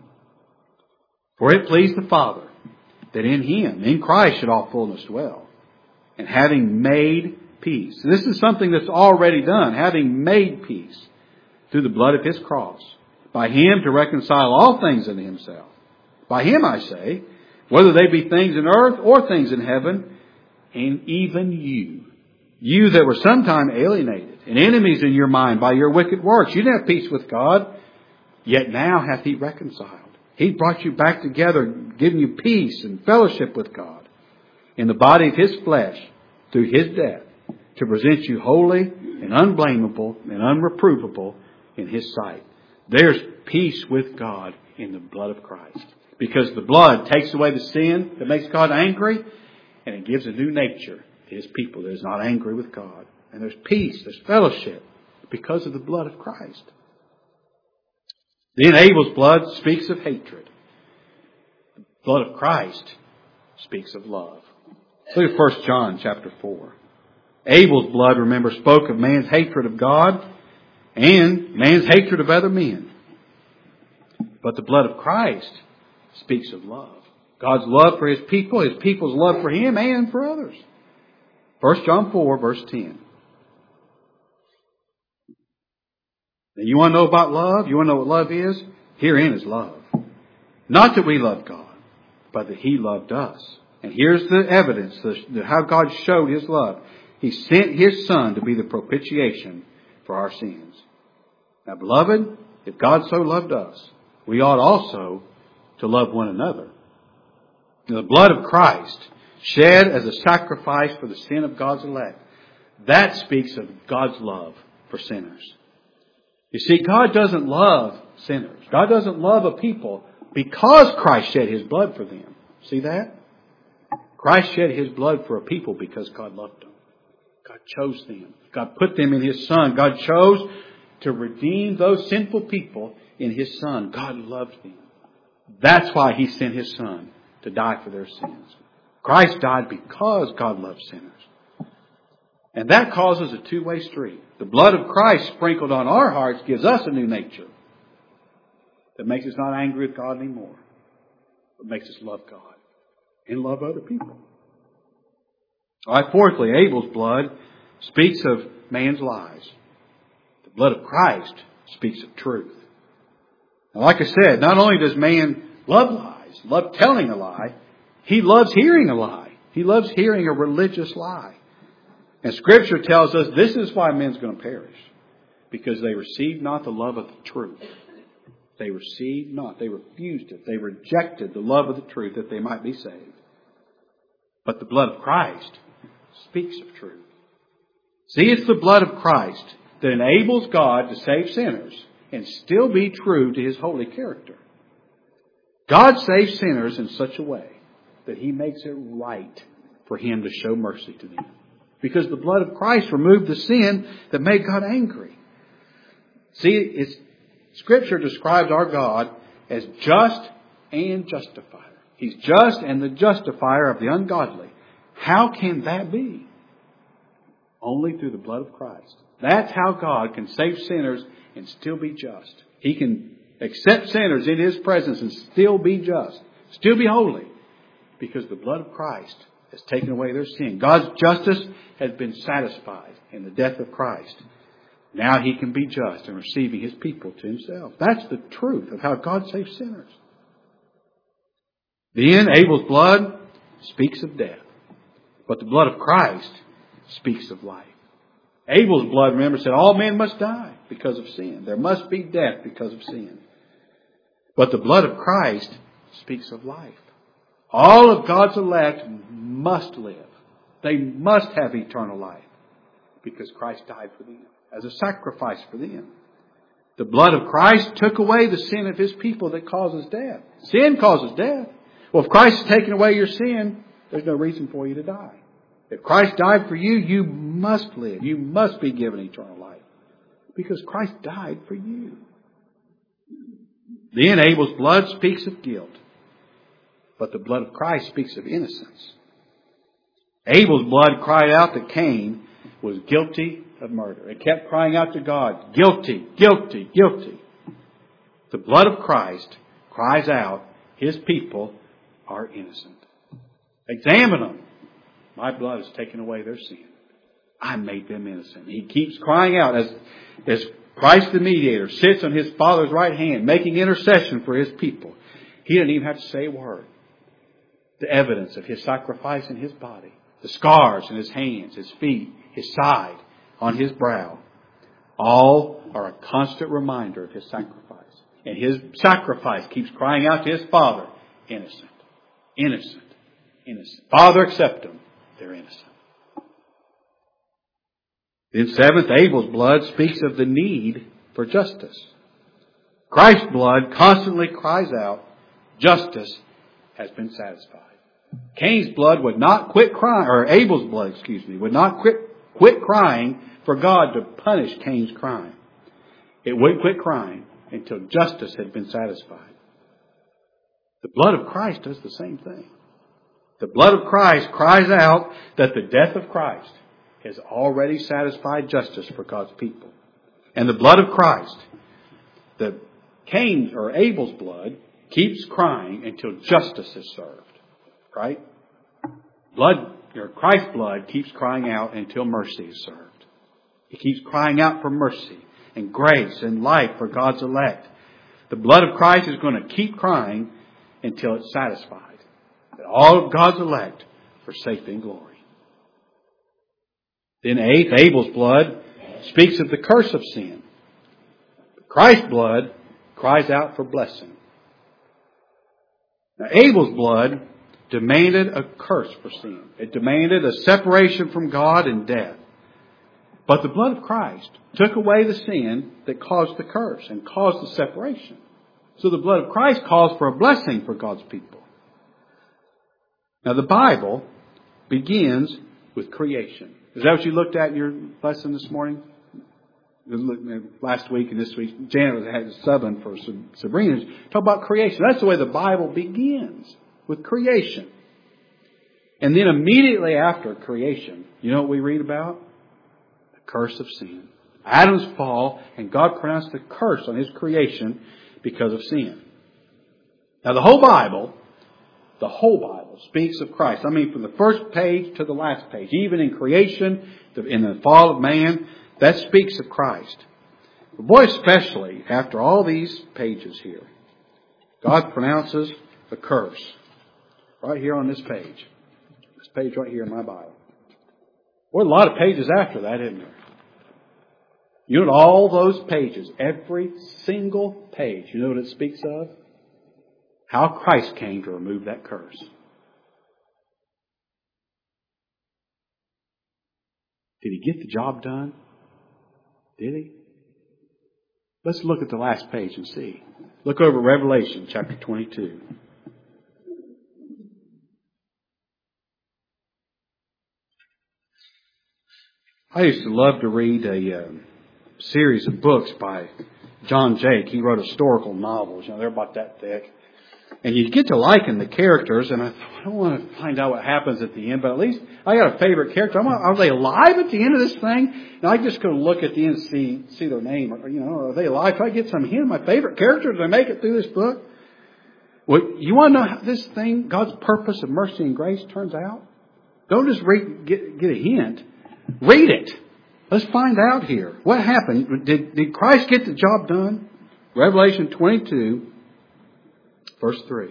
For it pleased the Father that in Him, in Christ, should all fullness dwell. And having made peace. This is something that's already done. Having made peace through the blood of His cross. By Him to reconcile all things unto Himself. By Him, I say, whether they be things in earth or things in heaven, and even you. You that were sometime alienated and enemies in your mind by your wicked works. You didn't have peace with God. Yet now hath He reconciled. He brought you back together, giving you peace and fellowship with God in the body of His flesh through His death to present you holy and unblameable and unreprovable in His sight. There's peace with God in the blood of Christ. Because the blood takes away the sin that makes God angry, and it gives a new nature to His people that is not angry with God. And there's peace, there's fellowship because of the blood of Christ. Then Abel's blood speaks of hatred. blood of Christ speaks of love. Look at 1 John chapter 4. Abel's blood, remember, spoke of man's hatred of God and man's hatred of other men. But the blood of Christ speaks of love. God's love for His people's love for Him and for others. 1 John 4, verse 10. Now, you want to know about love? You want to know what love is? Herein is love. Not that we love God, but that He loved us. And here's the evidence that how God showed His love. He sent His Son to be the propitiation for our sins. Now, beloved, if God so loved us, we ought also to love one another. The blood of Christ, shed as a sacrifice for the sin of God's elect, that speaks of God's love for sinners. You see, God doesn't love sinners. God doesn't love a people because Christ shed His blood for them. See that? Christ shed His blood for a people because God loved them. God chose them. God put them in His Son. God chose to redeem those sinful people in His Son. God loved them. That's why He sent His Son to die for their sins. Christ died because God loves sinners. And that causes a two-way street. The blood of Christ sprinkled on our hearts gives us a new nature that makes us not angry with God anymore, but makes us love God and love other people. All right, fourthly, Abel's blood speaks of man's lies. The blood of Christ speaks of truth. Now, like I said, not only does man love lies, love telling a lie, he loves hearing a lie. He loves hearing a religious lie. And Scripture tells us this is why men's going to perish. Because they received not the love of the truth. They received not. They refused it. They rejected the love of the truth that they might be saved. But the blood of Christ speaks of truth. See, it's the blood of Christ that enables God to save sinners and still be true to His holy character. God saves sinners in such a way that He makes it right for Him to show mercy to them. Because the blood of Christ removed the sin that made God angry. See, Scripture describes our God as just and justifier. He's just and the justifier of the ungodly. How can that be? Only through the blood of Christ. That's how God can save sinners and still be just. He can accept sinners in His presence and still be just. Still be holy. Because the blood of Christ has taken away their sin. God's justice has been satisfied in the death of Christ. Now He can be just in receiving His people to Himself. That's the truth of how God saves sinners. Then Abel's blood speaks of death. But the blood of Christ speaks of life. Abel's blood, remember, said all men must die because of sin. There must be death because of sin. But the blood of Christ speaks of life. All of God's elect must live. They must have eternal life because Christ died for them as a sacrifice for them. The blood of Christ took away the sin of His people that causes death. Sin causes death. Well, if Christ has taken away your sin, there's no reason for you to die. If Christ died for you, you must live. You must be given eternal life because Christ died for you. Then Abel's blood speaks of guilt. But the blood of Christ speaks of innocence. Abel's blood cried out that Cain was guilty of murder. It kept crying out to God, guilty, guilty, guilty. The blood of Christ cries out, His people are innocent. Examine them. My blood has taken away their sin. I made them innocent. He keeps crying out as Christ the mediator sits on His Father's right hand, making intercession for His people. He didn't even have to say a word. The evidence of His sacrifice in His body, the scars in His hands, His feet, His side, on His brow, all are a constant reminder of His sacrifice. And His sacrifice keeps crying out to His Father, innocent, innocent, innocent. Father, accept them. They're innocent. Then seventh, Abel's blood speaks of the need for justice. Christ's blood constantly cries out, justice has been satisfied. Cain's blood would not quit crying, or Abel's blood, would not quit crying for God to punish Cain's crime. It wouldn't quit crying until justice had been satisfied. The blood of Christ does the same thing. The blood of Christ cries out that the death of Christ has already satisfied justice for God's people. And the blood of Christ, the Cain's or Abel's blood, keeps crying until justice is served. Right? Christ's blood keeps crying out until mercy is served. It keeps crying out for mercy and grace and life for God's elect. The blood of Christ is going to keep crying until it's satisfied. That all of God's elect are safe in glory. Then eighth, Abel's blood speaks of the curse of sin. Christ's blood cries out for blessing. Now, Abel's blood demanded a curse for sin. It demanded a separation from God and death. But the blood of Christ took away the sin that caused the curse and caused the separation. So the blood of Christ calls for a blessing for God's people. Now the Bible begins with creation. Is that what you looked at in your lesson this morning? Last week and this week, Janet had a subbing for Sabrina. Talk about creation. That's the way the Bible begins, with creation. And then immediately after creation, you know what we read about? The curse of sin. Adam's fall, and God pronounced a curse on His creation because of sin. Now the whole Bible speaks of Christ. I mean, from the first page to the last page, even in creation, in the fall of man, that speaks of Christ. But boy, especially after all these pages here, God pronounces a curse right here on this page. This page right here in my Bible. Boy, a lot of pages after that, isn't there? You know what all those pages, every single page, you know what it speaks of? How Christ came to remove that curse. Did He get the job done? Did He? Let's look at the last page and see. Look over Revelation chapter 22. I used to love to read a series of books by John Jake. He wrote historical novels. You know, they're about that thick. And you get to liking the characters, and I thought, I don't want to find out what happens at the end, but at least I got a favorite character. Are they alive at the end of this thing? And I just go look at the end and see their name. You know, are they alive? Try to get some hint of my favorite characters to make it through this book. Well, you want to know how this thing, God's purpose of mercy and grace, turns out? Don't just get a hint. Read it. Let's find out here. What happened? Did Christ get the job done? Revelation 22. Verse 3.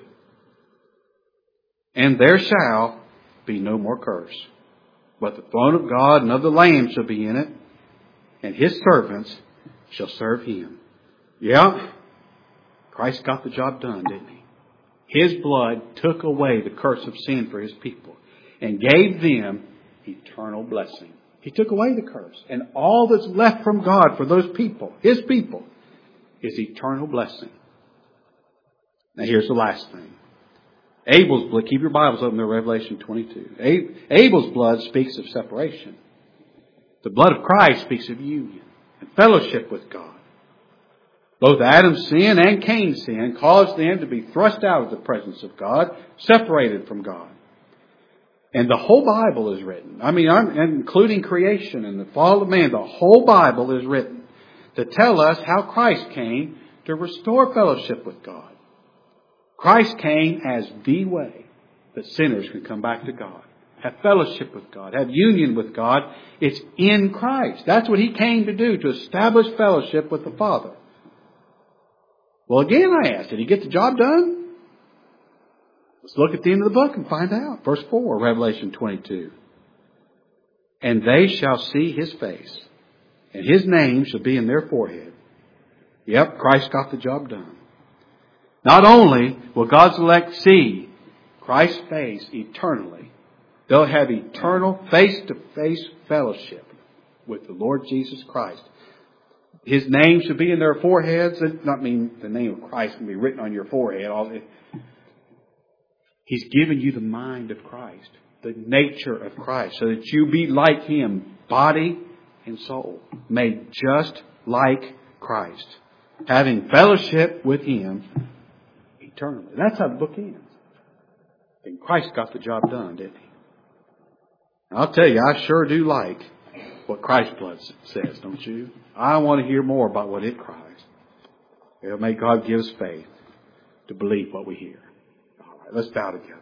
And there shall be no more curse, but the throne of God and of the Lamb shall be in it, and His servants shall serve Him. Yeah, Christ got the job done, didn't He? His blood took away the curse of sin for His people and gave them eternal blessing. He took away the curse. And all that's left from God for those people, His people, is eternal blessing. Now here's the last thing. Abel's blood, keep your Bibles open to Revelation 22. Abel's blood speaks of separation. The blood of Christ speaks of union and fellowship with God. Both Adam's sin and Cain's sin caused them to be thrust out of the presence of God, separated from God. And the whole Bible is written. I mean, including creation and the fall of man, the whole Bible is written to tell us how Christ came to restore fellowship with God. Christ came as the way that sinners can come back to God, have fellowship with God, have union with God. It's in Christ. That's what He came to do, to establish fellowship with the Father. Well, again, I asked, did He get the job done? Let's look at the end of the book and find out. Verse 4, Revelation 22. And they shall see His face, and His name shall be in their forehead. Yep, Christ got the job done. Not only will God's elect see Christ's face eternally, they'll have eternal face-to-face fellowship with the Lord Jesus Christ. His name should be in their foreheads. It does not mean the name of Christ can be written on your forehead. He's given you the mind of Christ, the nature of Christ, so that you be like Him, body and soul, made just like Christ, having fellowship with Him eternally. That's how the book ends. And Christ got the job done, didn't He? And I'll tell you, I sure do like what Christ's blood says, don't you? I want to hear more about what it cries. It'll make God give us faith to believe what we hear. All right, let's bow together.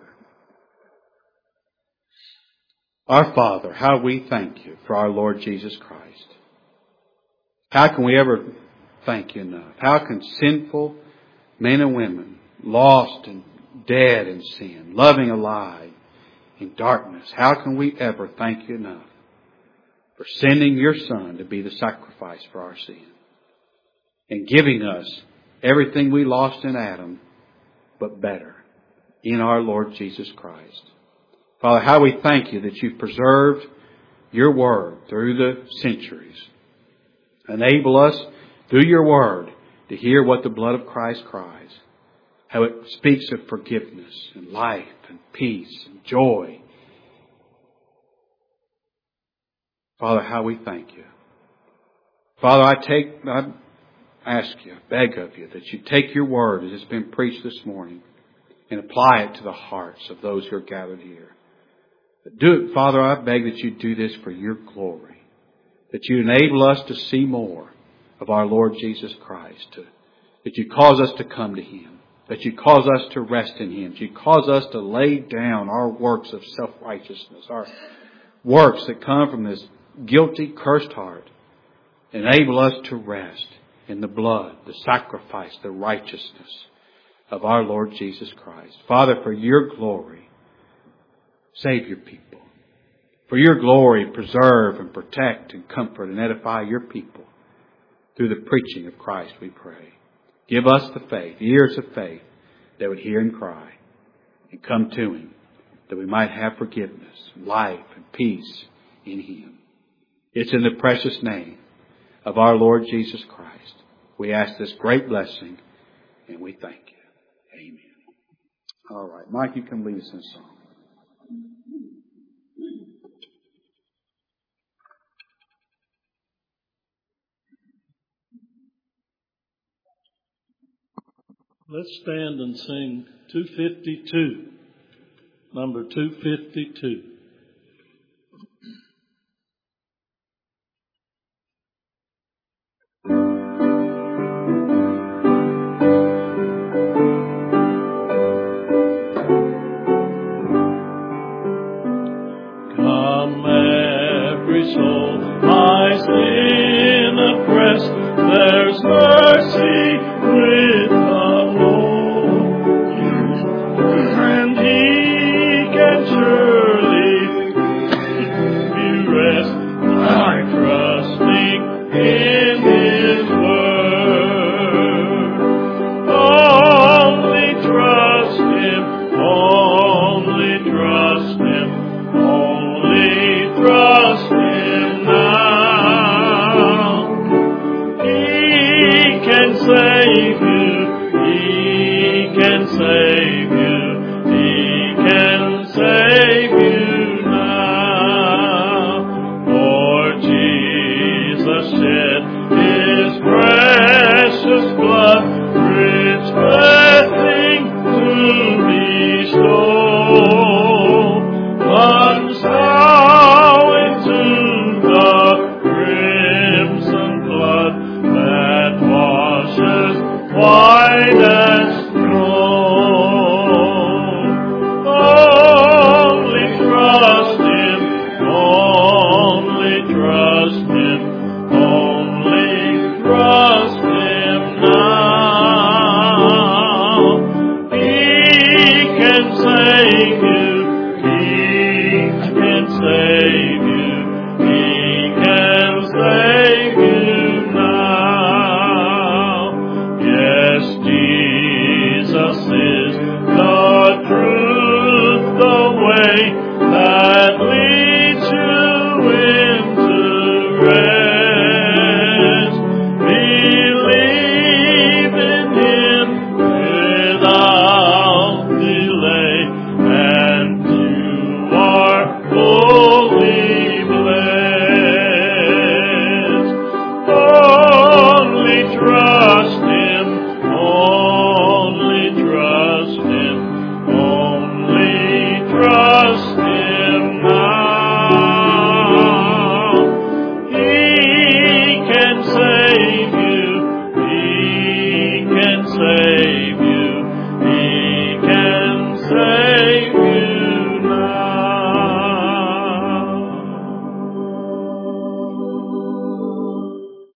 Our Father, how we thank You for our Lord Jesus Christ. How can we ever thank You enough? How can sinful men and women, lost and dead in sin, loving a lie in darkness, how can we ever thank You enough for sending Your Son to be the sacrifice for our sin and giving us everything we lost in Adam, but better in our Lord Jesus Christ? Father, how we thank You that You've preserved Your Word through the centuries. Enable us through Your Word to hear what the blood of Christ cries. How it speaks of forgiveness and life and peace and joy. Father, how we thank You. Father, I ask You, beg of You, that You take Your Word as it's been preached this morning and apply it to the hearts of those who are gathered here. But do it, Father, I beg that You do this for Your glory. That You enable us to see more of our Lord Jesus Christ. That You cause us to come to Him. That You cause us to rest in Him. That You cause us to lay down our works of self-righteousness. Our works that come from this guilty, cursed heart. Enable us to rest in the blood, the sacrifice, the righteousness of our Lord Jesus Christ. Father, for Your glory, save Your people. For Your glory, preserve and protect and comfort and edify Your people. Through the preaching of Christ, we pray. Give us the faith, ears of faith, that would hear and cry and come to Him, that we might have forgiveness, life and peace in Him. It's in the precious name of our Lord Jesus Christ we ask this great blessing, and we thank You. Amen. All right, Mike, you can lead us in a song. Let's stand and sing 252, number 252.